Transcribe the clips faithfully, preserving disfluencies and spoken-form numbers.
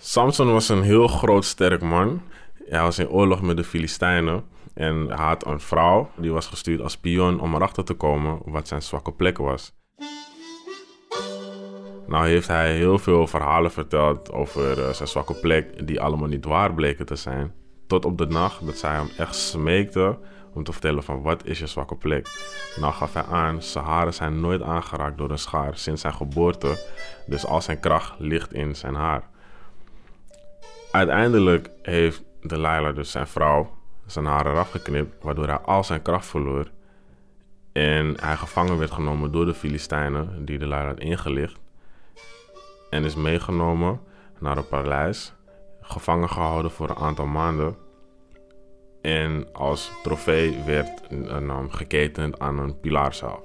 Samson was een heel groot, sterk man. Hij was in oorlog met de Filistijnen. En hij had een vrouw, die was gestuurd als spion om erachter te komen wat zijn zwakke plek was. Nou heeft hij heel veel verhalen verteld over uh, zijn zwakke plek, die allemaal niet waar bleken te zijn. Tot op de nacht dat zij hem echt smeekte om te vertellen van wat is je zwakke plek. Nou gaf hij aan, zijn haren zijn nooit aangeraakt door een schaar sinds zijn geboorte. Dus al zijn kracht ligt in zijn haar. Uiteindelijk heeft Delilah, dus zijn vrouw, zijn haar eraf geknipt, waardoor hij al zijn kracht verloor. En hij gevangen werd genomen door de Filistijnen, die Delilah had ingelicht. En is meegenomen naar het paleis, gevangen gehouden voor een aantal maanden. En als trofee werd um, geketend aan een pilaarzaal.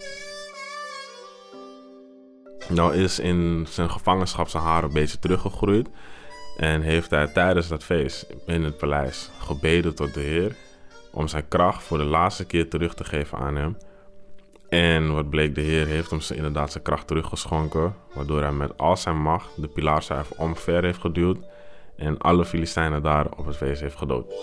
Nou is in zijn gevangenschap zijn haar een beetje teruggegroeid. En heeft hij tijdens dat feest in het paleis gebeden tot de Heer om zijn kracht voor de laatste keer terug te geven aan hem. En wat bleek, de Heer heeft hem inderdaad zijn kracht teruggeschonken, waardoor hij met al zijn macht de pilaarzaal omver heeft geduwd en alle Filistijnen daar op het feest heeft gedood.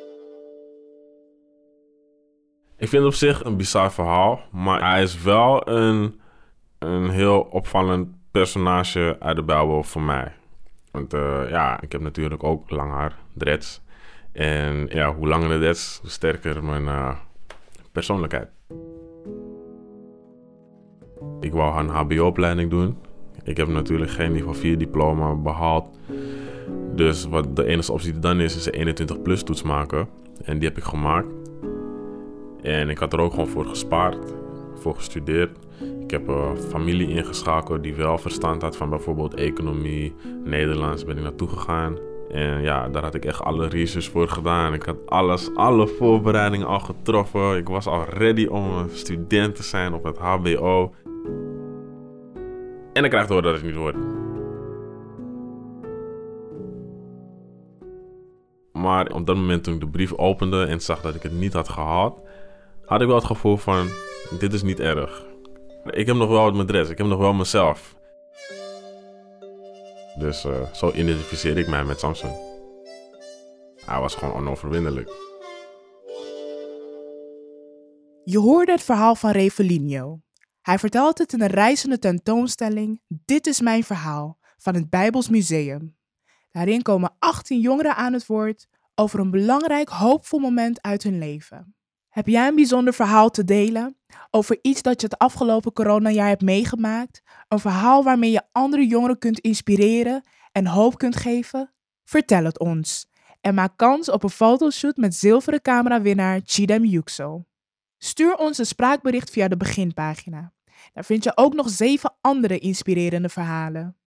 Ik vind het op zich een bizar verhaal, maar hij is wel een, een heel opvallend personage uit de Bijbel voor mij. Want uh, ja, ik heb natuurlijk ook lang haar, dreads. En ja, hoe langer de dreads, hoe sterker mijn uh, persoonlijkheid. Ik wou een H B O-opleiding doen. Ik heb natuurlijk geen niveau vier diploma behaald. Dus wat de enige optie die dan is, is een eenentwintig plus toets maken. En die heb ik gemaakt. En ik had er ook gewoon voor gespaard, voor gestudeerd. Ik heb een familie ingeschakeld die wel verstand had van bijvoorbeeld economie, Nederlands, ben ik naartoe gegaan. En ja, daar had ik echt alle research voor gedaan. Ik had alles, alle voorbereidingen al getroffen. Ik was al ready om een student te zijn op het H B O. En ik krijg te horen dat het niet wordt. Maar op dat moment toen ik de brief opende en zag dat ik het niet had gehaald, had ik wel het gevoel van, dit is niet erg. Ik heb nog wel wat mijn dress, ik heb nog wel mezelf. Dus uh, zo identificeer ik mij met Samson. Hij was gewoon onoverwinnelijk. Je hoorde het verhaal van Revelinho. Hij vertelt het in een reizende tentoonstelling Dit is mijn verhaal van het Bijbels Museum. Daarin komen achttien jongeren aan het woord over een belangrijk, hoopvol moment uit hun leven. Heb jij een bijzonder verhaal te delen over iets dat je het afgelopen coronajaar hebt meegemaakt? Een verhaal waarmee je andere jongeren kunt inspireren en hoop kunt geven? Vertel het ons en maak kans op een fotoshoot met zilveren camerawinnaar Chidem Yüksel. Stuur ons een spraakbericht via de beginpagina. Daar vind je ook nog zeven andere inspirerende verhalen.